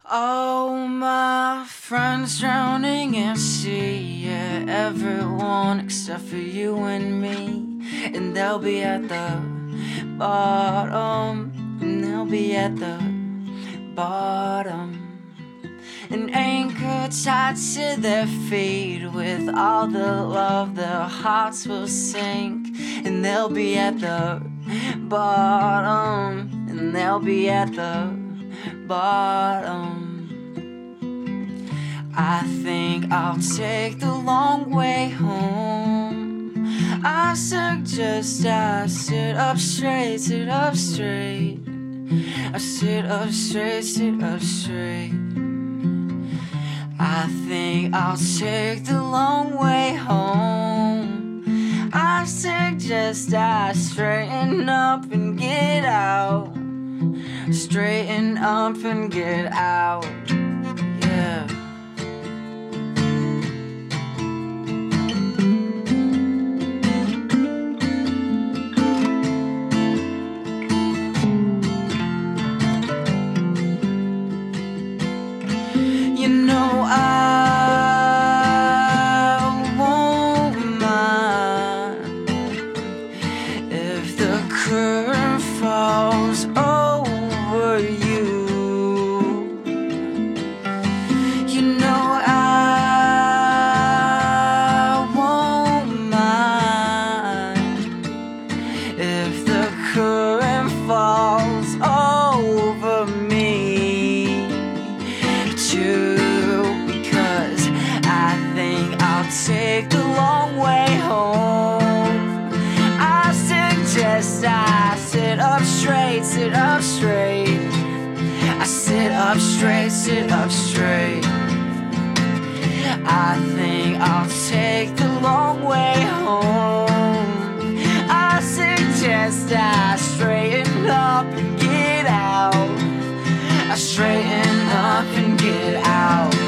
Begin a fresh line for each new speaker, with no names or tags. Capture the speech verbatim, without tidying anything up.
All my friends drowning in sea, yeah, everyone except for you and me. And they'll be at the bottom, and they'll be at the bottom. An anchor tied to their feet, with all the love their hearts will sink. And they'll be at the bottom, and they'll be at the bottom. I think I'll take the long way home. I suggest I sit up straight, sit up straight. I sit up straight, sit up straight. I think I'll take the long way home. I suggest I straighten up and get out. Straighten up and get out. Yeah. You know I won't mind if the current falls over you. You know I won't mind if the current falls over me too. Take the long way home. I suggest I sit up straight, sit up straight. I sit up straight, sit up straight. I think I'll take the long way home. I suggest I straighten up and get out. I straighten up and get out.